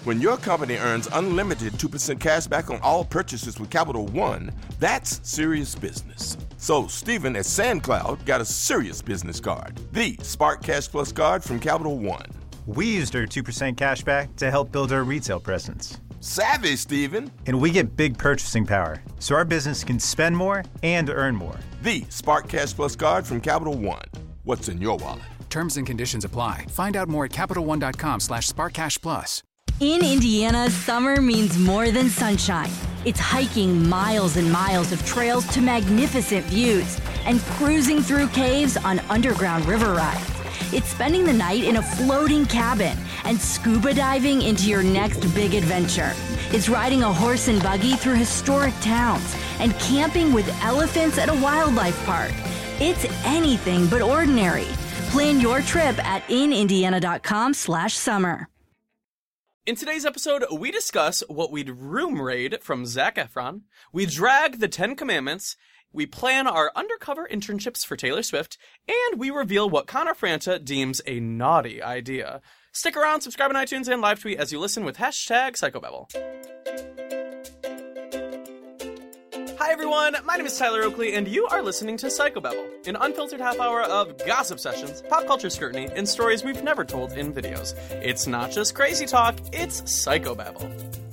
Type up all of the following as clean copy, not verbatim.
When your company earns unlimited 2% cash back on all purchases with Capital One, that's serious business. So Stephen at SandCloud got a serious business card, the Spark Cash Plus card from Capital One. We used our 2% cash back to help build our retail presence. Savvy, Stephen. And we get big purchasing power, so our business can spend more and earn more. The Spark Cash Plus card from Capital One. What's in your wallet? Terms and conditions apply. Find out more at CapitalOne.com/SparkCashPlus. In Indiana, summer means more than sunshine. It's hiking miles and miles of trails to magnificent views and cruising through caves on underground river rides. It's spending the night in a floating cabin and scuba diving into your next big adventure. It's riding a horse and buggy through historic towns and camping with elephants at a wildlife park. It's anything but ordinary. Plan your trip at inindiana.com/summer. In today's episode, we discuss what we'd room raid from Zac Efron, we drag the 10 Commandments, we plan our undercover internships for Taylor Swift, and we reveal what Connor Franta deems a naughty idea. Stick around, subscribe on iTunes, and live tweet as you listen with #Psychobabble. Hi everyone, my name is Tyler Oakley, and you are listening to Psychobabble, an unfiltered half hour of gossip sessions, pop culture scrutiny, and stories we've never told in videos. It's not just crazy talk, it's Psychobabble.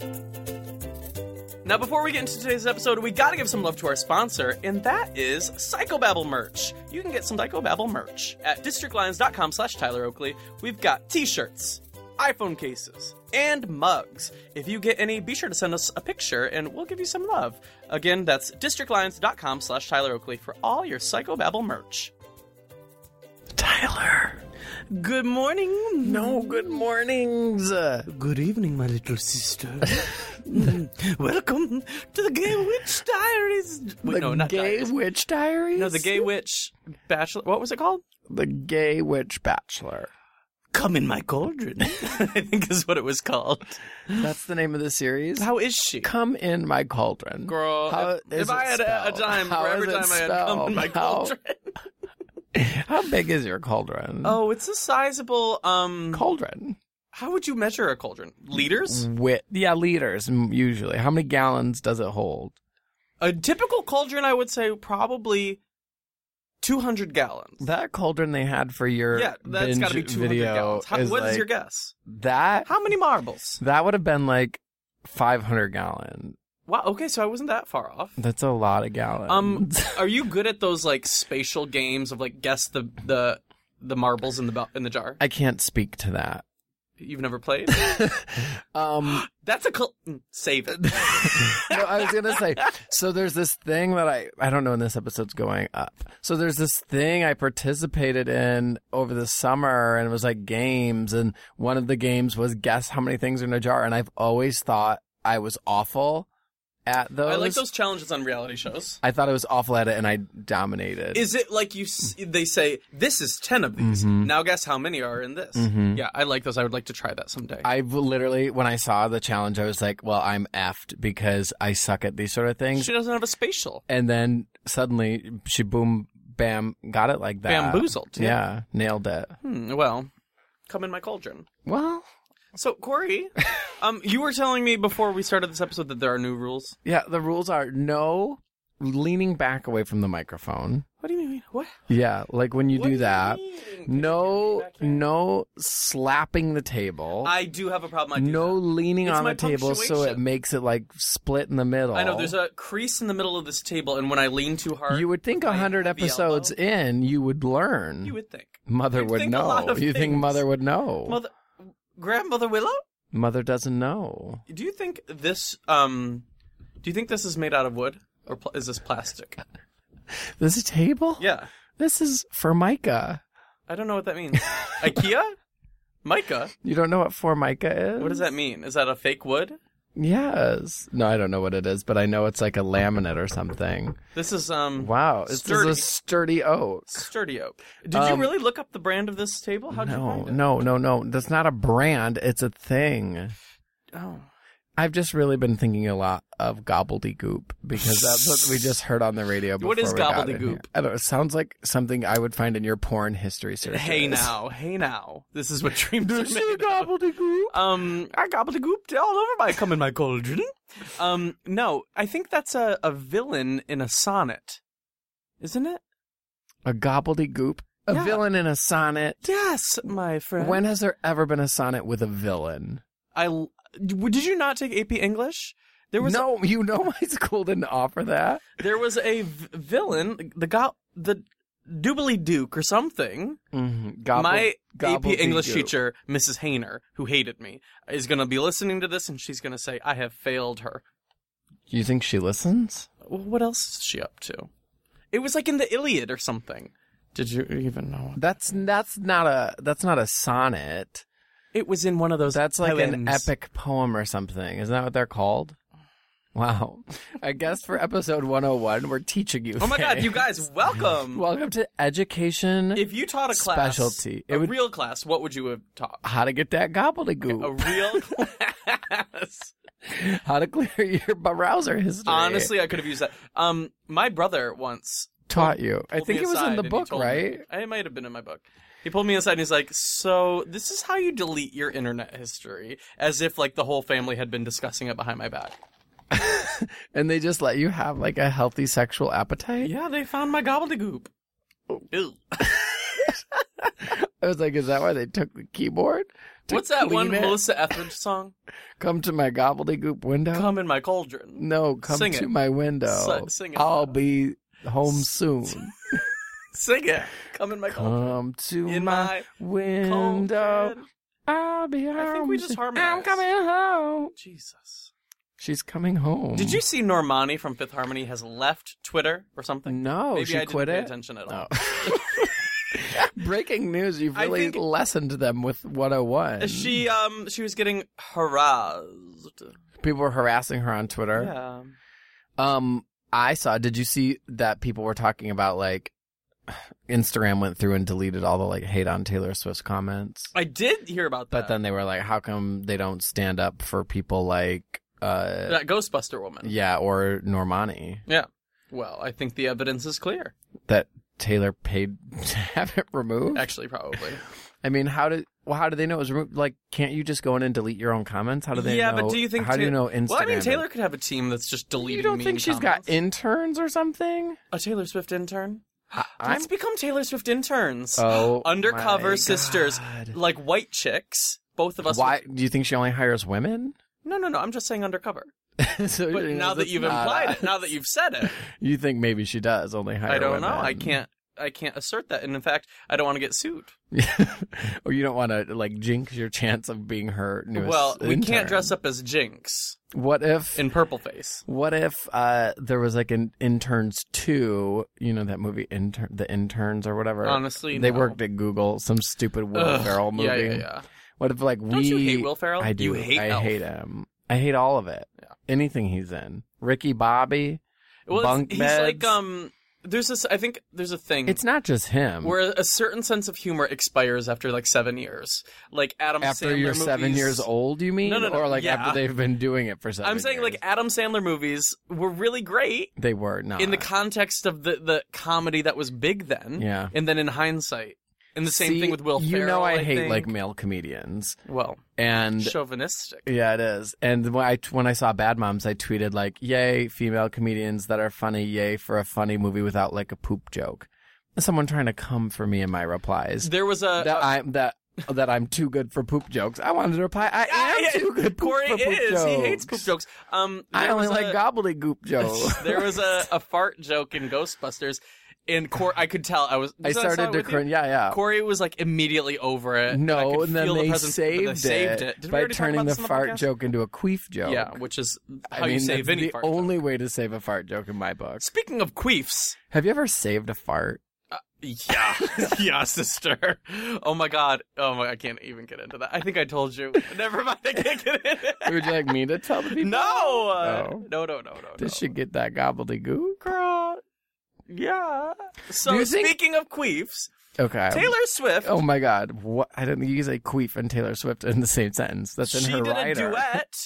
Now before we get into today's episode, we gotta give some love to our sponsor, and that is Psychobabble merch. You can get some Psychobabble merch at districtlines.com/Tyler Oakley. We've got t-shirts, iPhone cases, and mugs. If you get any, be sure to send us a picture and we'll give you some love. Again, that's districtlines.com/Tyler Oakley for all your Psychobabble merch. Tyler. Good morning. No, good mornings. Good evening, my little sister. Welcome to the Gay Witch Diaries. Wait, no, not Gay Diaries. Witch Diaries? No, the Gay Witch Bachelor. What was it called? The Gay Witch Bachelor. Come in my cauldron, I think is what it was called. That's the name of the series? How is she? Come in my cauldron. Girl, How if I had a dime How for every is it time I had come in my cauldron. How big is your cauldron? Oh, it's a sizable, Cauldron. How would you measure a cauldron? Liters? Yeah, liters, usually. How many gallons does it hold? A typical cauldron, I would say, probably 200 gallons. That cauldron they had for your that's got to be 200 video gallons. What is like, your guess? That? How many marbles? That would have been like 500 gallon. Wow, okay, so I wasn't that far off. That's a lot of gallons. Are you good at those like spatial games of like guess the marbles in the jar? I can't speak to that. You've never played? That's a save it. No, I was gonna say. So there's this thing that I don't know when this episode's going up. So there's this thing I participated in over the summer, and it was like games, and one of the games was guess how many things are in a jar, and I've always thought I was awful at those. I like those challenges on reality shows. I thought I was awful at it, and I dominated. Is it like they say, this is 10 of these. Mm-hmm. Now guess how many are in this. Mm-hmm. Yeah, I like those. I would like to try that someday. I've literally, when I saw the challenge, I was like, well, I'm effed because I suck at these sort of things. She doesn't have a spatial. And then suddenly she boom, bam, got it like that. Bamboozled. Yeah, nailed it. Well, come in my cauldron. Well... So, Corey, you were telling me before we started this episode that there are new rules. Yeah, the rules are no leaning back away from the microphone. What do you mean? What? Yeah, like when you do that. No slapping the table. I do have a problem. I do no that. leaning It's on my the table so it punctuation. makes it like split in the middle. I know, there's a crease in the middle of this table, and when I lean too hard... You would think with my 100 heavy episodes elbow- in, you would learn. You would think. Mother You'd would think a lot know. of You think things. Mother would know. Grandmother Willow? Mother doesn't know. Do you think this, do you think this is made out of wood? Or is this plastic? This table? Yeah. This is Formica. I don't know what that means. IKEA? Mica? You don't know what Formica is? What does that mean? Is that a fake wood? Yes. No, I don't know what it is, but I know it's like a laminate or something. This is, Wow. This sturdy. is a sturdy oak. Sturdy oak. Did you really look up the brand of this table? How'd you find it? No. That's not a brand. It's a thing. Oh. I've just really been thinking a lot of gobbledygook because that's what we just heard on the radio before. What is we got in gobbledygook? here. I don't know. It sounds like something I would find in your porn history search. Hey now. This is what dreams are This made is of. gobbledygook. I gobbledygooked all over my cauldron. No, I think that's a villain in a sonnet. Isn't it? A gobbledygook? A Yeah. villain in a sonnet? Yes, my friend. When has there ever been a sonnet with a villain? Did you not take AP English? There was No, you know my school didn't offer that. there was a villain, the Doobly Duke or something. Mm-hmm. My AP English gobbledygook. teacher, Mrs. Hayner, who hated me, is going to be listening to this, and she's going to say, I have failed her. You think she listens? Well, what else is she up to? It was like in the Iliad or something. Did you even know? That's not a sonnet. It was in one of those That's like an poems. epic poem or something. Isn't that what they're called? Wow. I guess for episode 101, we're teaching you Oh my God, things. you guys, welcome. Welcome to education. If you taught a class, Specialty. It a would- real class, what would you have taught? How to get that gobbledygook. A real class. How to clear your browser history. Honestly, I could have used that. My brother once taught you. I pulled think me it was in aside the and he book, told me- right? It might have been in my book. He pulled me aside and he's like, so this is how you delete your internet history, as if like the whole family had been discussing it behind my back. And they just let you have like a healthy sexual appetite? Yeah, they found my gobbledygook. Ew. I was like, is that why they took the keyboard? to What's that one clean it? Melissa Etheridge song? Come to my gobbledygook window? Come in my cauldron. No, come Sing to it. my window. Sing it. I'll be home soon. Sing it. Come in my cauldron. Come to In my my window. Cauldron. I'll be home. I think we just soon. I'm harmonized. coming home. Jesus. She's coming home. Did you see Normani from Fifth Harmony has left Twitter or something? No, Maybe she I quit didn't pay it? attention at all. Oh. Breaking news, you've I really think- lessened them with 101. She was getting harassed. People were harassing her on Twitter. Yeah. I saw, did you see that people were talking about like Instagram went through and deleted all the like hate on Taylor Swift's comments? I did hear about that. But then they were like, how come they don't stand up for people like that Ghostbuster woman. yeah, or Normani, Yeah. Well, I think the evidence is clear. that Taylor paid to have it removed? Actually, probably. I mean, how do they know it was removed? Like, can't you just go in and delete your own comments? How do they know? Yeah, but do you think How do you know Instagram? Well, I mean, Taylor could have a team that's just deleting. You don't mean think she's comments. got interns or something? a Taylor Swift intern? I'm Let's become Taylor Swift interns. oh Undercover my sisters, God. like white chicks. Both of us. Why do you think she only hires women? No. I'm just saying undercover. So But you now know, that it's you've not implied a- it, now that you've said it, you think maybe she does only hire I don't women. know. I can't assert that. And in fact, I don't want to get sued. Or you don't want to like jinx your chance of being her newest Well, we intern. can't dress up as Jinx What if in purple face. What if there was like an Interns 2, you know that movie The Interns or whatever? Honestly, they no. worked at Google, some stupid Will Ugh, Ferrell movie. Yeah. What if like Don't you hate Will Ferrell? I do. You hate I Elf. hate him. I hate all of it. Yeah. Anything he's in. Ricky Bobby. Well, Bunk he's beds. like there's this. I think there's a thing. It's not just him. where a certain sense of humor expires after like 7 years. Like Adam After Sandler you're 7 movies- years old, you mean? No. Or like Yeah. after they've been doing it for 7 I'm saying years? like Adam Sandler movies were really great They were not. in the context of the comedy that was big then. Yeah. And then in hindsight. And the same See, thing with Will Ferrell. You know I hate think. like male comedians. Well, And chauvinistic. yeah, it is. And when I saw Bad Moms, I tweeted like, "Yay, female comedians that are funny! Yay for a funny movie without like a poop joke." Someone trying to come for me in my replies. There was a that I'm too good for poop jokes. I wanted to reply, I am too good Corey for poop is. jokes. He hates poop jokes. I There only was like gobbledygook jokes. There was a fart joke in Ghostbusters, and I could tell I was. I started to cringe. Yeah. Corey was like immediately over it. and I No, could and then feel the they presence, but saved, they saved it. Did we by already talk turning about the this on fart podcast? joke into a queef joke. Yeah, which is how I mean, you save that's any the fart only joke. way to save a fart joke in my book. Speaking of queefs. Have you ever saved a fart? Yeah, yeah, sister. Oh my god. I can't even get into that. I think I told you. Never mind. I can't get into it. Would you like me to tell the people? No. Oh. No. Did she get that gobbledygook? Girl. Yeah. Do So you think- speaking of queefs, Okay. Taylor Swift. Oh my God! What? I didn't use a queef and Taylor Swift in the same sentence. That's in she her did writer. a duet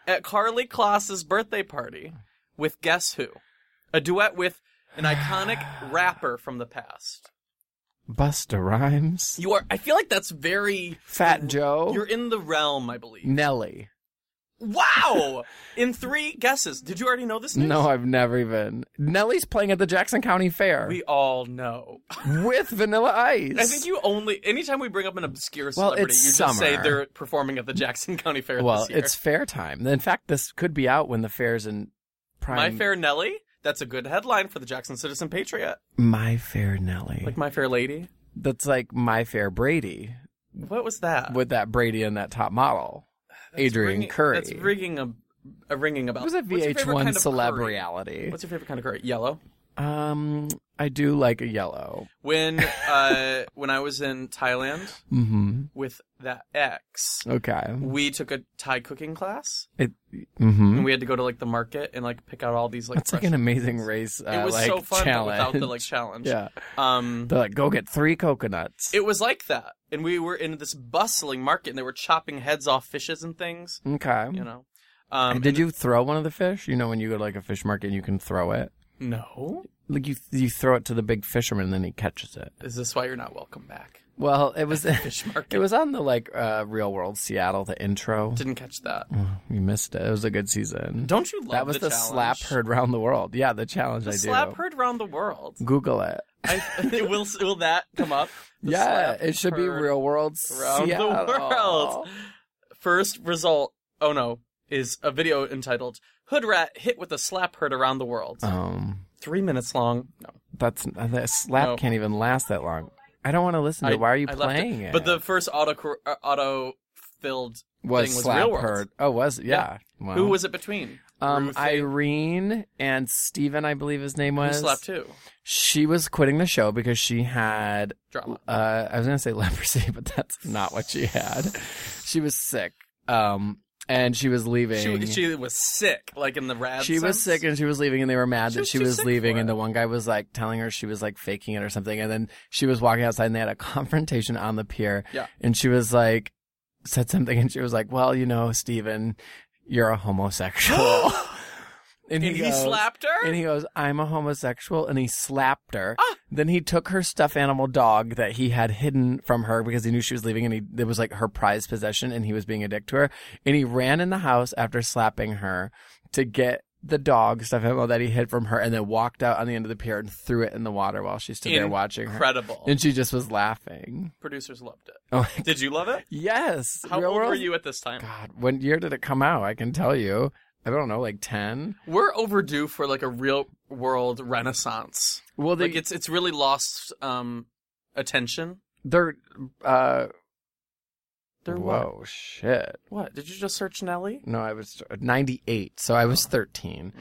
at Carly Kloss's birthday party with Guess Who? A duet with an iconic rapper from the past. Busta Rhymes. I feel like that's very... Fat Joe. You're in the realm, I believe. Nelly. Wow! In 3 guesses. Did you already know this news? No, I've never even. Nelly's playing at the Jackson County Fair. We all know. With Vanilla Ice. I think anytime we bring up an obscure celebrity, you just say they're performing at the Jackson County Fair this year. It's fair time. In fact, this could be out when the fair's in prime. My Fair Nelly? That's a good headline for the Jackson Citizen Patriot. My Fair Nelly. Like My Fair Lady? That's like My Fair Brady. What was that? With that Brady and that top model. Adrian Curry. That's ringing a ringing a bell. It was a VH1 celeb reality. What's your favorite kind of curry? Yellow? I do like a yellow. When I was in Thailand with that ex, we took a Thai cooking class. And we had to go to like the market and like pick out all these like. That's like an Amazing Race. It was so fun without the like challenge. Yeah. They're like, go get 3 coconuts. It was like that, and we were in this bustling market, and they were chopping heads off fishes and things. Okay. You know. And did you throw one of the fish? You know, when you go to like a fish market, and you can throw it. No. Like you throw it to the big fisherman, and then he catches it. Is this why you're not welcome back? Well, it was fish market. It was on the like Real World Seattle, the intro. Didn't catch that. Oh, you missed it. It was a good season. Don't you love that was the challenge? slap heard round the world. Yeah, the challenge. I do. Slap heard round the world. Google it. Will that come up? Yeah, it should be Real World around Seattle. the world. First result. Oh no, is a video entitled "Hood Rat Hit with a Slap Heard Around the World." 3 minutes long. No, that slap can't even last that long. I don't want to listen to it. Why are you playing it? But the first auto-filled thing was slap Real World. heard. Oh, was it? Yeah. Wow. Who was it between? Irene and Steven, I believe his name was. Who slapped who? She was quitting the show because she had drama. I was going to say leprosy, but that's not what she had. She was sick. And she was leaving. She was sick, like in the rad She sense? was sick and she was leaving, and they were mad that she was leaving. And it. the one guy was like telling her she was like faking it or something. And then she was walking outside, and they had a confrontation on the pier. Yeah. And she was like, said something, and she was like, "Well, you know, Steven, you're a homosexual." And he slapped her? And he goes, "I'm a homosexual," and he slapped her. Then he took her stuffed animal dog that he had hidden from her because he knew she was leaving, and it was like her prized possession, and he was being a dick to her. And he ran in the house after slapping her to get the dog stuffed animal that he hid from her, and then walked out on the end of the pier and threw it in the water while she stood there watching her. Incredible. And she just was laughing. Producers loved it. Oh, did you love it? Yes. How old were you at this time? God, when year did it come out? I can tell you. I don't know, like 10? We're overdue for like a Real World renaissance. Well, like it's really lost attention. They're whoa, what? Shit. What? Did you just search Nelly? No, I was 98, so I was 13.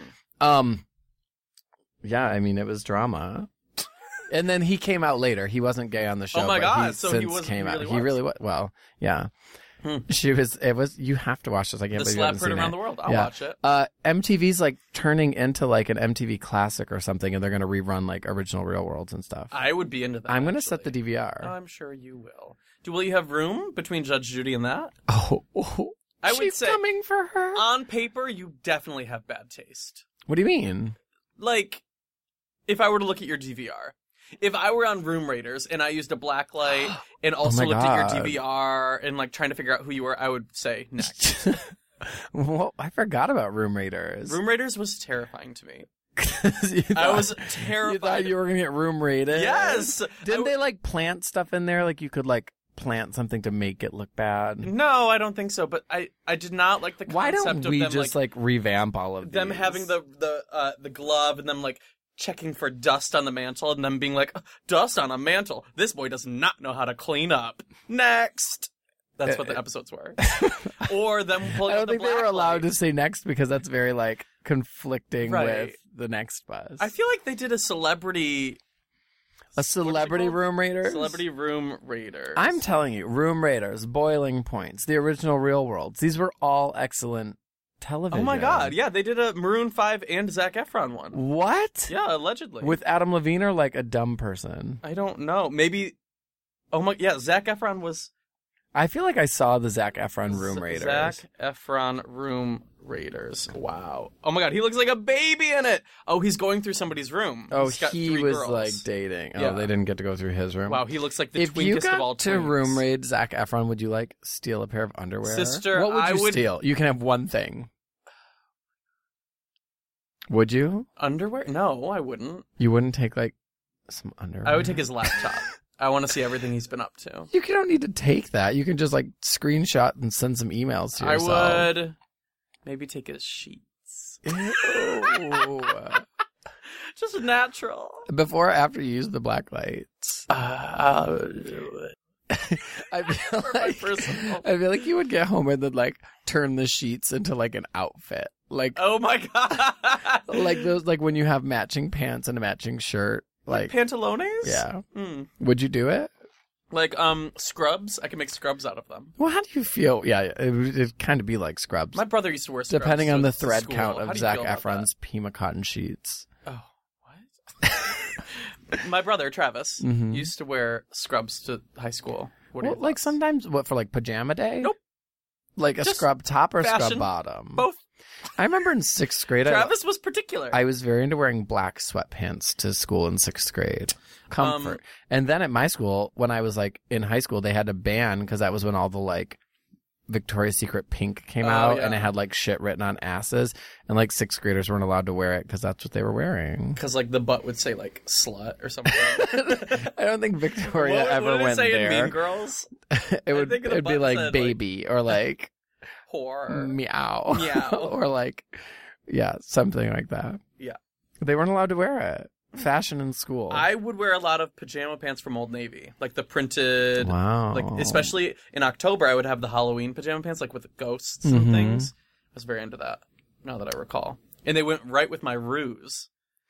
Yeah, I mean, it was drama. And then he came out later. He wasn't gay on the show. Oh my God! So he was came out. He really was. Well, yeah. She was. It was. You have to watch this. I can't believe you haven't seen it. The slap heard around the world. I'll watch it. MTV's like turning into like an MTV Classic or something, and they're going to rerun like original Real Worlds and stuff. I would be into that. I'm going to set the DVR. I'm sure you will. Will you have room between Judge Judy and that? Oh, I would she's say coming for her. On paper, you definitely have bad taste. What do you mean? Like, if I were to look at your DVR. If I were on Room Raiders and I used a black light and also looked at your DVR and like trying to figure out who you were, I would say next. Well, I forgot about Room Raiders. Room Raiders was terrifying to me. I was terrified. You thought you were going to get room raided? Yes. Didn't they like plant stuff in there? Like you could like plant something to make it look bad? No, I don't think so. But I did not like the concept Why don't of we them just like revamp all of them these? having the glove and them like checking for dust on the mantle and them being like, dust on a mantle. This boy does not know how to clean up. Next. That's what the episodes were. Or them pulling I don't think they were allowed light. to say next because that's very like conflicting with the next buzz. I feel like they did a celebrity Room Raiders? Celebrity Room Raiders. I'm telling you, Room Raiders, Boiling Points, the original Real Worlds. These were all excellent television. Oh my God. Yeah, they did a Maroon 5 and Zac Efron one. What? Yeah, allegedly. With Adam Levine or like a dumb person? I don't know. Maybe. Oh my. Yeah, Zac Efron was I feel like I saw the Zac Efron Room Raiders. Zac Efron Room Raiders. Wow. Oh my God, he looks like a baby in it. Oh, he's going through somebody's room. Oh, He's got he 3 was girls. like dating. Oh, Yeah. they didn't get to go through his room. Wow, he looks like the if twinkest you of all got to twinks. room raid Zac Efron, would you like steal a pair of underwear? Sister, what would I you would- steal? You can have one thing. Would you? Underwear? No, I wouldn't. You wouldn't take like some underwear? I would take his laptop. I want to see everything he's been up to. You don't need to take that. You can just like screenshot and send some emails to yourself. I would maybe take his sheets. Ew. Just natural. Before or after you use the black lights? I'll do it. I feel My like personal- I feel like you would get home and then like turn the sheets into like an outfit. Like Oh my God. like those like when you have matching pants and a matching shirt. Like Pantalones? yeah. Mm. Would you do it? Like scrubs. I can make scrubs out of them. Well, how do you feel? Yeah, it'd kind of be like scrubs. My brother used to wear scrubs. Depending on to the thread school. count How of do you Zac feel about Efron's Pima cotton sheets. that? Oh, what? My brother, Travis, used to wear scrubs to high school. What do Well, you like thoughts? sometimes, what, for like pajama day? Nope. Like a Just scrub top or fashion. scrub bottom? Both. I remember in 6th grade, Travis was particular. I was very into wearing black sweatpants to school in 6th grade. Comfort. And then at my school, when I was like in high school, they had to ban because that was when all the like Victoria's Secret pink came out and it yeah. had like shit written on asses. And like 6th graders weren't allowed to wear it because that's what they were wearing. Because like the butt would say like slut or something. I don't think Victoria what ever would it went say there. in Mean Girls? It would think the it'd be button like said, like, baby or like Whore. meow. Meow. Or like, yeah, something like that. Yeah. They weren't allowed to wear it. Fashion in school. I would wear a lot of pajama pants from Old Navy, like the printed. Wow. Like especially in October, I would have the Halloween pajama pants, like with ghosts and Mm-hmm. things. I was very into that. Now that I recall, and they went right with my ruse,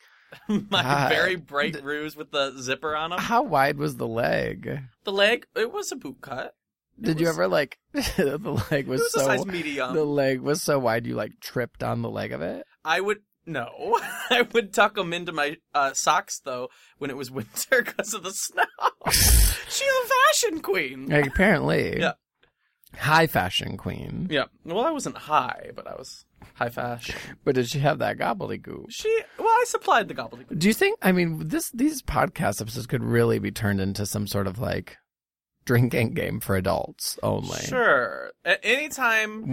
my God. very bright ruse with the zipper on them. How wide was the leg? The leg, it was a boot cut. Did you ever like the leg was, It was so a size medium. the leg was so wide you like tripped on the leg of it? I would no. I would tuck them into my socks though when it was winter because of the snow. She's a fashion queen. Like, apparently. Yeah. High fashion queen. Yeah. Well, I wasn't high, but I was high fashion. But did she have that gobbledygook? I supplied the gobbledygook. Do you think, I mean, these podcast episodes could really be turned into some sort of like drinking game for adults only? Sure. Anytime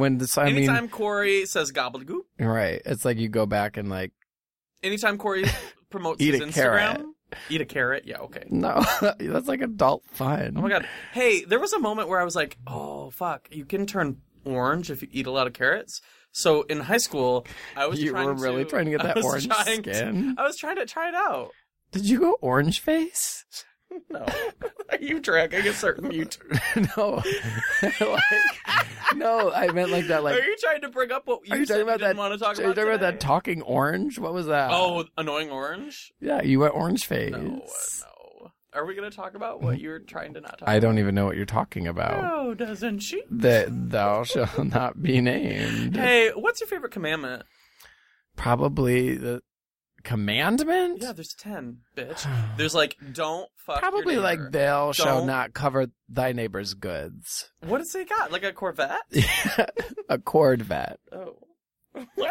Corey says gobbledygook, right. It's like you go back and like, anytime Corey promotes Eat his a Instagram, carrot. Eat a carrot. Yeah, okay. no, that's like adult fun. Oh my God. Hey, there was a moment where I was like, oh, fuck, you can turn orange if you eat a lot of carrots. So in high school, I was You were really trying to get that orange skin? I was trying to try it out. Did you go orange face? No. You dragging a certain No. No, I meant like that, like. Are you trying to bring up what Are you you said talking you about didn't that? want to talk Are you about talking about today? that talking orange? What was that? Oh, annoying orange? Yeah, you went orange face. No. Are we going to talk about what you're trying to not talk about? I don't even know what you're talking about. Oh, doesn't she? That thou shalt not be named. Hey, what's your favorite commandment? Probably the commandment? Yeah, there's 10, bitch. There's like, don't fuck Probably your like neighbor. thou shalt Don't- not cover thy neighbor's goods. What does it got? Like a Corvette? A Corvette. Oh. What?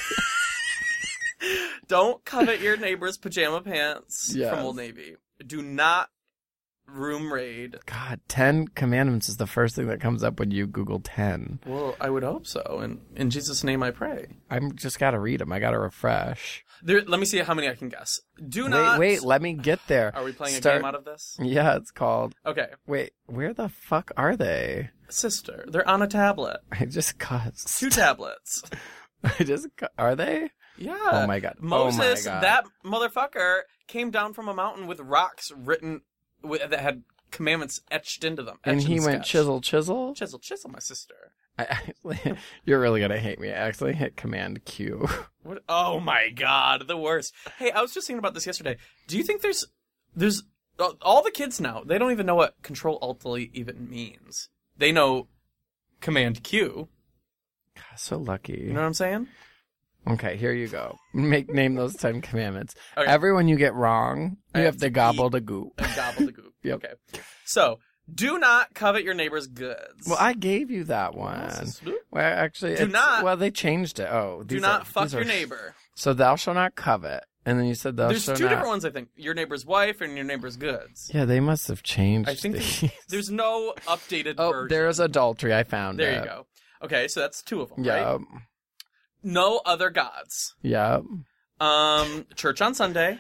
Don't covet your neighbor's pajama pants Yes. from Old Navy. Do not room raid. God, 10 commandments is the first thing that comes up when you Google 10. Well, I would hope so. And in Jesus' name I pray. I'm just gotta read them. I gotta refresh. Let me see how many I can guess. Do not... Wait, let me get there. Are we playing a game out of this? Yeah, it's called... Okay. Wait, where the fuck are they? Sister, they're on a tablet. I just cussed. 2 tablets. Are they? Yeah. Oh my God. Moses, Oh my God. that motherfucker, came down from a mountain with rocks written that had commandments etched into them. And etched he in went sketch. chisel. Chisel, my sister. I actually, you're really gonna hate me. I actually hit Command Q. What? Oh my God, the worst. Hey, I was just thinking about this yesterday. Do you think there's all the kids now? They don't even know what Control Alt Delete even means. They know Command Q. God, so lucky. You know what I'm saying? Okay, here you go. Name those 10 commandments. Okay. Everyone you get wrong, you have to gobble the goop. And gobble the goop. Yep. Okay. So, Do not covet your neighbor's goods. Well, I gave you that one. Well, actually, well, they changed it. Oh, do not fuck your neighbor. So thou shall not covet. And then you said thou There's shall two not... different ones, I think. Your neighbor's wife and your neighbor's goods. Yeah, they must have changed I think these. there's no updated version. Oh, there is adultery. I found There it. you go. Okay, so that's two of them, Yeah. right? No other gods. Yeah. Church on Sunday.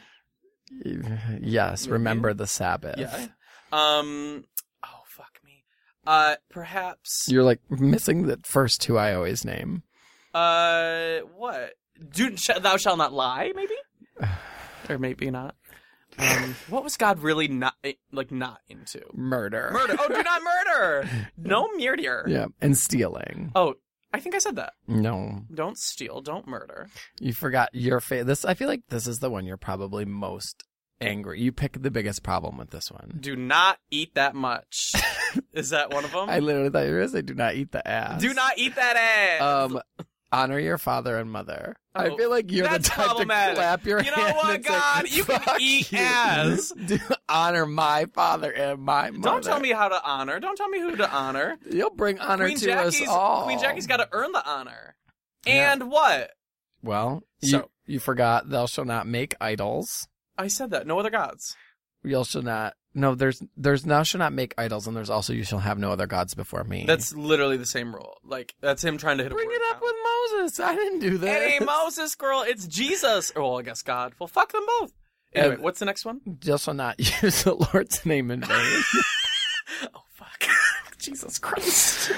Yes, remember the Sabbath. Yeah. Oh, fuck me. Perhaps... You're like missing the first two I always name. What? Thou shalt not lie, maybe? Or maybe not. What was God really not into? Murder. Murder. Oh, do not murder. No murder. Yeah, and stealing. Oh, I think I said that. No. Don't steal. Don't murder. You forgot your this. I feel like this is the one you're probably most angry. You pick the biggest problem with this one. Do not eat that much. Is that one of them? I literally thought you were going to say do not eat the ass. Do not eat that ass. Honor your father and mother. Oh, I feel like you're the type to clap your hand. You know what, and God? Say, You can eat you. ass. Honor my father and my mother. Don't tell me how to honor. Don't tell me who to honor. You'll bring honor Queen to Jackie's, us all. Queen Jackie's got to earn the honor. Yeah. And what? Well, So- you forgot thou shalt not make idols. I said that. No other gods. You shall not. No, there's thou shalt not make idols, and there's also you shall have no other gods before me. That's literally the same rule. Like, that's him trying to hit Bring a word it up count. with Moses. I didn't do that. It ain't Moses, girl. It's Jesus. Or, well, I guess God. Well, fuck them both. Anyway, And- what's the next one? You shall not use the Lord's name in vain. Oh, fuck. Jesus Christ.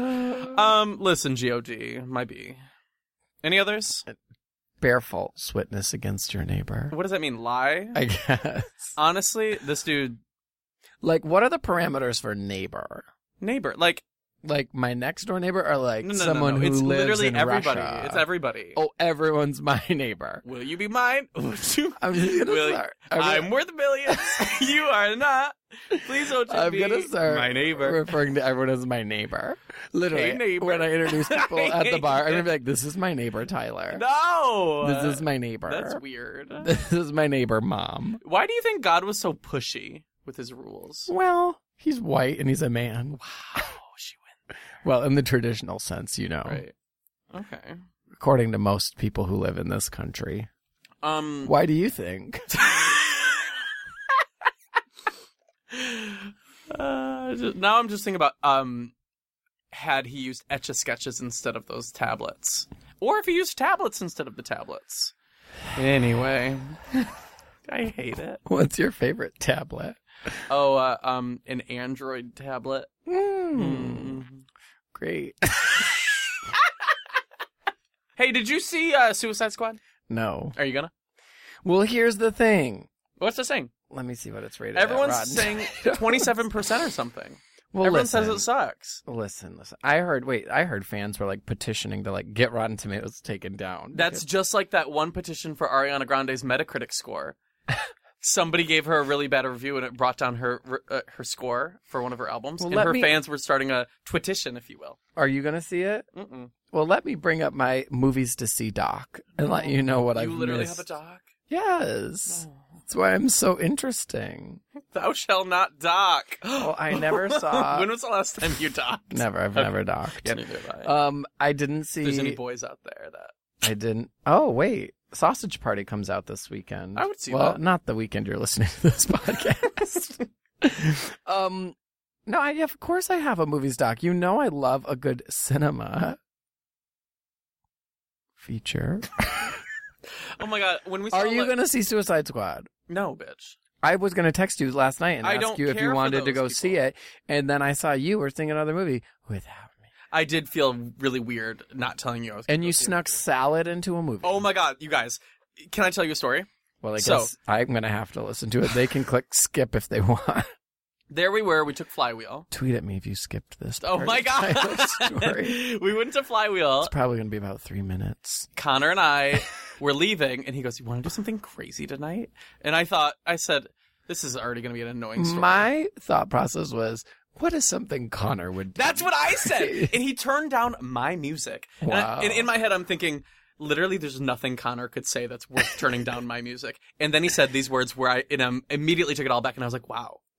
Listen, G.O.D. Might be. Any others? Bear false witness against your neighbor. What does that mean? Lie? I guess. Honestly, this dude... Like, what are the parameters for neighbor? Neighbor. Like my next door neighbor, or like no, someone who it's lives literally in everybody. Russia? It's everybody. Oh, everyone's my neighbor. Will you be mine? Would you? I'm just gonna Will you- start. I'm worth millions. You are not. Please don't you I'm be gonna start my neighbor. referring to everyone as my neighbor. Literally, Hey, neighbor. when I introduce people Hey, at the bar, I'm neighbor. gonna be like, "This is my neighbor, Tyler. No. This is my neighbor. That's weird. This is my neighbor, Mom." Why do you think God was so pushy with his rules? Well, he's white and he's a man. Wow, she went Well, in the traditional sense, you know, right. Okay. according to most people who live in this country. Why do you think? Now I'm just thinking about had he used Etch-a-Sketches instead of those tablets, or if he used tablets instead of the tablets. Anyway, I hate it. What's your favorite tablet? Oh, an Android tablet. Great. Hey, did you see Suicide Squad? No. Are you gonna? Well, here's the thing. What's it saying? Let me see what it's rated Everyone's at. Rotten saying Tomatoes. 27% or something. Well, Everyone listen, says it sucks. Listen. I heard fans were like petitioning to like get Rotten Tomatoes taken down. That's just like that one petition for Ariana Grande's Metacritic score. Somebody gave her a really bad review, and it brought down her score for one of her albums. Well, and her fans were starting a twitition, if you will. Are you gonna see it? Mm-mm. Well, let me bring up my movies to see doc and let you know what I've You literally missed. have a doc? Yes. That's why I'm so interesting. Thou shalt not doc. Well, I never saw. When was the last time you docked? Never. I've never doced. Yeah, neither have I. I didn't see. If there's any boys out there that... I didn't. Oh wait, Sausage Party comes out this weekend. I would see well, that. not the weekend you're listening to this podcast. No, of course I have a movies doc. You know I love a good cinema feature. Oh my god, when we saw Are you going to see Suicide Squad? No, bitch. I was going to text you last night and I ask don't you if care you for wanted to those go people. see it, and then I saw you were seeing another movie without me. I did feel really weird not telling you I was gonna And go you see it. snuck salad into a movie. Oh my god, you guys. Can I tell you a story? Well, I So- guess I'm going to have to listen to it. They can click skip if they want. There we were. We took Flywheel. Tweet at me if you skipped this. Oh part my of Tyler's god. story. We went to Flywheel. It's probably going to be about 3 minutes. Connor and I were leaving, and he goes, "You want to do something crazy tonight?" And I said, this is already going to be an annoying story. My thought process was, what is something Connor would do? That's what I said. And he turned down my music. Wow. And in my head, I'm thinking, literally, there's nothing Connor could say that's worth turning down my music. And then he said these words where I immediately took it all back, and I was like, wow.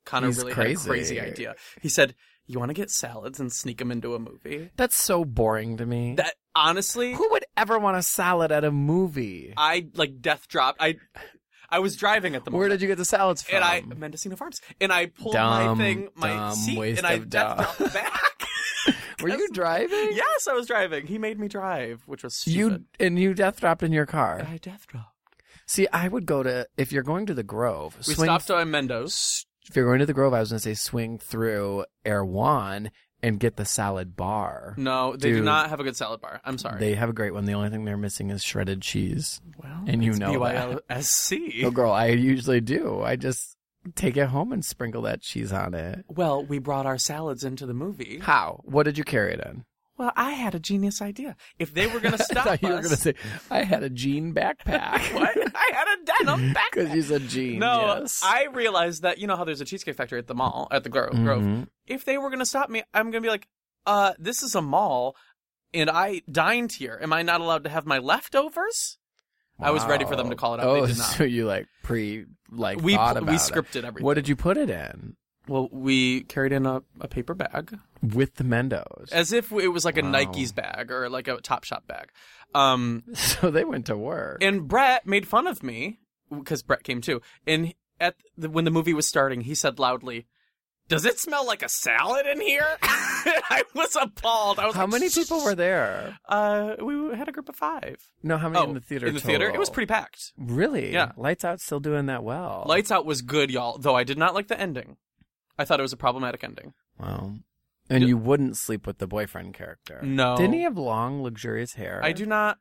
Connor He's really had a crazy. crazy idea. He said, "You want to get salads and sneak them into a movie?" That's so boring to me. That honestly, Who would ever want a salad at a movie? I like death dropped. I was driving at the moment. Where did you get the salads from? And Mendocino Farms. And I pulled my seat, waste and I of death dropped back. Were you driving? Yes, I was driving. He made me drive, which was stupid. You death dropped in your car. I death dropped. See, I would go to, if you're going to the Grove, We stopped at Mendo's. If you're going to the Grove, I was going to say swing through Erewhon and get the salad bar. No, they do Dude, not have a good salad bar. I'm sorry. They have a great one. The only thing they're missing is shredded cheese. Well, and you it's know that. BYLSC. Oh, girl, I usually do. I just take it home and sprinkle that cheese on it. Well, we brought our salads into the movie. How? What did you carry it in? Well, I had a genius idea. If they were going to stop I thought you were us... going to say, I had a jean backpack. What? I had a denim backpack. Because you said jean, No, yes. I realized that, you know how there's a Cheesecake Factory at the mall, at the Grove. If they were going to stop me, I'm going to be like, this is a mall, and I dined here. Am I not allowed to have my leftovers? Wow. I was ready for them to call it out. Oh, they did not. so you thought about we it. scripted everything. What did you put it in? Well, we carried in a paper bag. With the Mendo's. As if it was like a Nike's bag or like a Topshop bag. So they went to work. And Brett made fun of me, because Brett came too. And when the movie was starting, he said loudly, "Does it smell like a salad in here?" I was appalled. I was How many people were there? We had a group of 5. No, how many in the theater? In the theater? It was pretty packed. Really? Yeah. Lights Out's still doing that well. Lights Out was good, y'all, though I did not like the ending. I thought it was a problematic ending. Wow. And you wouldn't sleep with the boyfriend character. No. Didn't he have long, luxurious hair? I did not.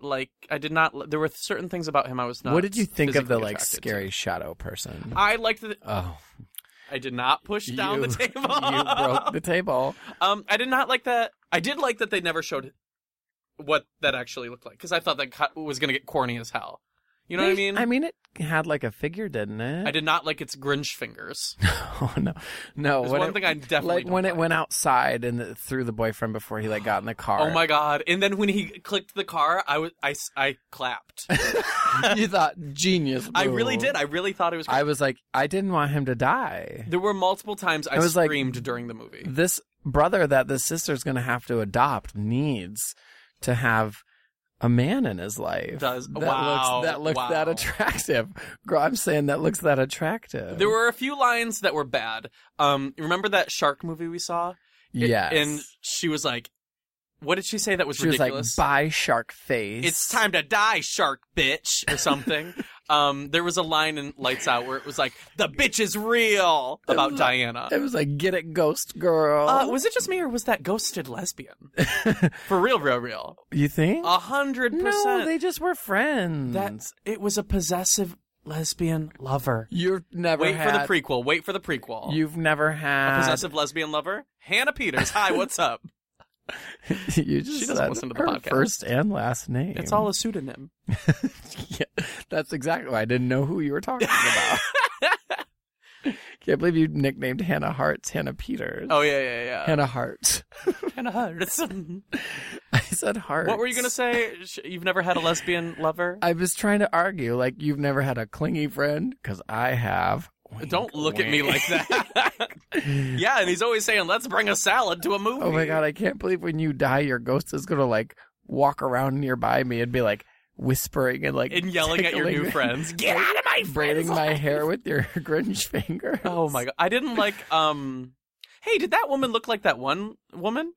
There were certain things about him I was not. What did you think of the physically attracted scary to. shadow person? I liked the. Oh. I did not push down the table. You broke the table. I did not like that. I did like that they never showed what that actually looked like, because I thought that was going to get corny as hell. You know what I mean? I mean, it had like a figure, didn't it? I did not like its Grinch fingers. Oh no. There's one thing I definitely like when it went outside and threw the boyfriend before he got in the car. Oh my god! And then when he clicked the car, I clapped. You thought genius move. I really did. I really thought it was. I was like, I didn't want him to die. There were multiple times I screamed during the movie. This brother that this sister's going to have to adopt needs to have a man in his life. That looks that attractive. Girl, I'm saying that looks that attractive. There were a few lines that were bad. Remember that shark movie we saw? Yes. And she was like, what did she say that was ridiculous? She was like, bye, shark face. It's time to die, shark bitch, or something. There was a line in Lights Out where it was like, the bitch is real, about Diana. It was like, get it, ghost girl. Was it just me, or was that ghosted lesbian? For real, real, real. You think? 100%. No, they just were friends. It was a possessive lesbian lover. You've never Wait for the prequel. You've never had... A possessive lesbian lover? Hannah Peters. Hi, what's up? You just she doesn't said listen to the her podcast. First and last name. It's all a pseudonym. Yeah, that's exactly why I didn't know who you were talking about. Can't believe you nicknamed Hannah Hart's Hannah Peters. Oh, yeah. Hannah Hart. Hannah Hart. I said Hart. What were you going to say? You've never had a lesbian lover? I was trying to argue, like, you've never had a clingy friend? Because I have. Wink, Don't look at me like that. Yeah, and he's always saying, let's bring a salad to a movie. Oh, my God. I can't believe when you die, your ghost is going to, like, walk around nearby me and be, like, whispering and, like, and yelling at your new friends. Get out of my friends' braiding my hair with your Grinch fingers. Oh, my God. I didn't like, hey, did that woman look like that one woman?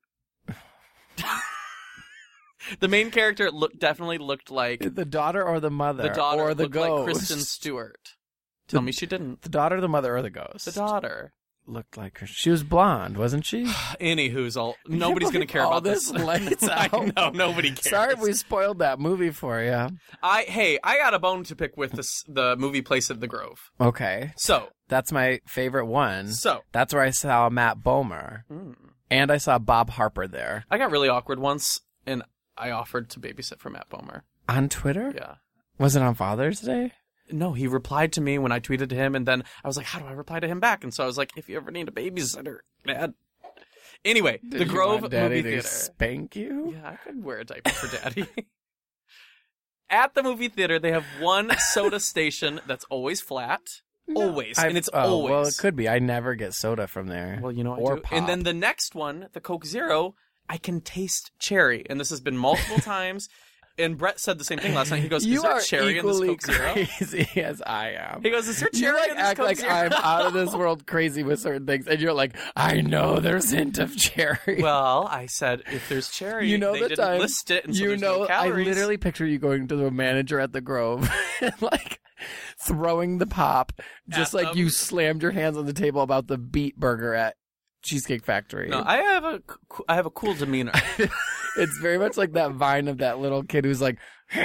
The main character definitely looked like... The daughter or the mother? The daughter or the looked ghost? like Kristen Stewart. Tell me she didn't. The daughter, the mother, or the ghost? The daughter. Looked like her. She was blonde, wasn't she? Anywho's nobody's going to care about this. Lights Out. I know, nobody cares. Sorry if we spoiled that movie for you. I got a bone to pick with the movie Place at the Grove. Okay. So. That's my favorite one. So. That's where I saw Matt Bomer. And I saw Bob Harper there. I got really awkward once, and I offered to babysit for Matt Bomer. On Twitter? Yeah. Was it on Father's Day? No, he replied to me when I tweeted to him, and then I was like, how do I reply to him back? And so I was like, if you ever need a babysitter, Dad. Anyway, Did the you Grove want Daddy movie to theater. Spank you? Yeah, I could wear a diaper for Daddy. At the movie theater, they have one soda station that's always flat. always, and it's always. Well, it could be. I never get soda from there. Well, you know, I or do. pop. And then the next one, the Coke Zero, I can taste cherry, and this has been multiple times. And Brett said the same thing last night. He goes, "Is there cherry in this Coke Zero?" Crazy as I am. He goes, "Is there cherry you in this act Coke like Zero?" I'm out of this world crazy with certain things, and you're like, I know there's a hint of cherry. Well, I said if there's cherry, you know they the didn't time, list it, and so you there's know, no calories. I literally picture you going to the manager at the Grove and like throwing the pop, just like you slammed your hands on the table about the beet burger at Cheesecake Factory. No, I have a cool demeanor. It's very much like that vine of that little kid who's like,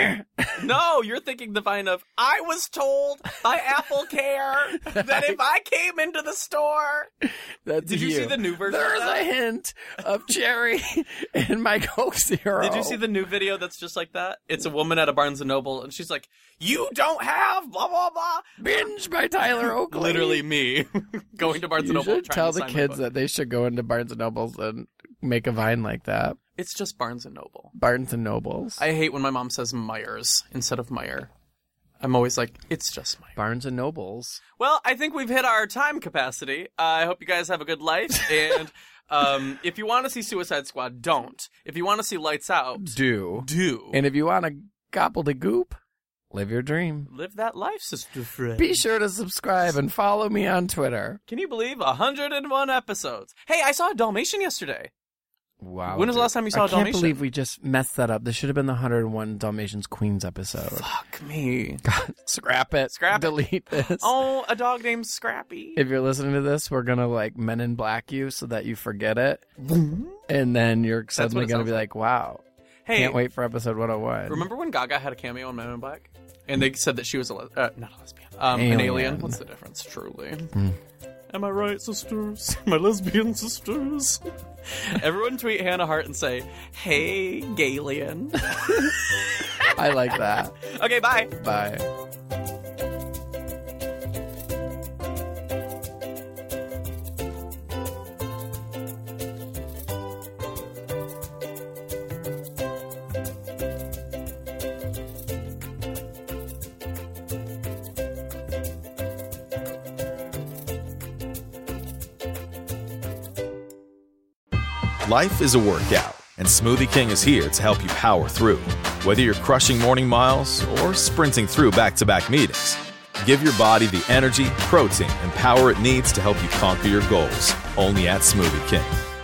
No, you're thinking the vine of, I was told by Apple Care that if I came into the store. That's Did you see the new version There's of that? a hint of cherry in my Coke Zero. Did you see the new video that's just like that? It's a woman at a Barnes & Noble, and she's like, you don't have blah, blah, blah. Binge by Tyler Oakley. Literally me going to Barnes & You Noble. should trying tell to the sign my kids book. that they should go into Barnes & Nobles and make a vine like that. It's just Barnes & Noble. Barnes & Nobles. I hate when my mom says Myers instead of Meyer. I'm always like, it's just Meyer. Barnes & Nobles. Well, I think we've hit our time capacity. I hope you guys have a good life. And if you want to see Suicide Squad, don't. If you want to see Lights Out, Do. do. And if you want to gobbledygook, live your dream. Live that life, sister friend. Be sure to subscribe and follow me on Twitter. Can you believe 101 episodes? Hey, I saw a Dalmatian yesterday. Wow. When was the last time you saw a I can't Dalmatian? believe we just messed that up. This should have been the 101 Dalmatians Queens episode. Fuck me. Scrap it. Scrap it. Delete this. Oh, a dog named Scrappy. If you're listening to this, we're going to like Men in Black you so that you forget it. And then you're suddenly it going to sounds be like, wow. Hey, Can't wait for episode 101. remember when Gaga had a cameo in Men in Black? And they said that she was not a lesbian. Alien. An alien. What's the difference, truly? Am I right, sisters? My lesbian sisters. Everyone tweet Hannah Hart and say, hey, Galian. I like that. Okay, bye. Bye. Life is a workout, and Smoothie King is here to help you power through. Whether you're crushing morning miles or sprinting through back-to-back meetings, give your body the energy, protein, and power it needs to help you conquer your goals. Only at Smoothie King.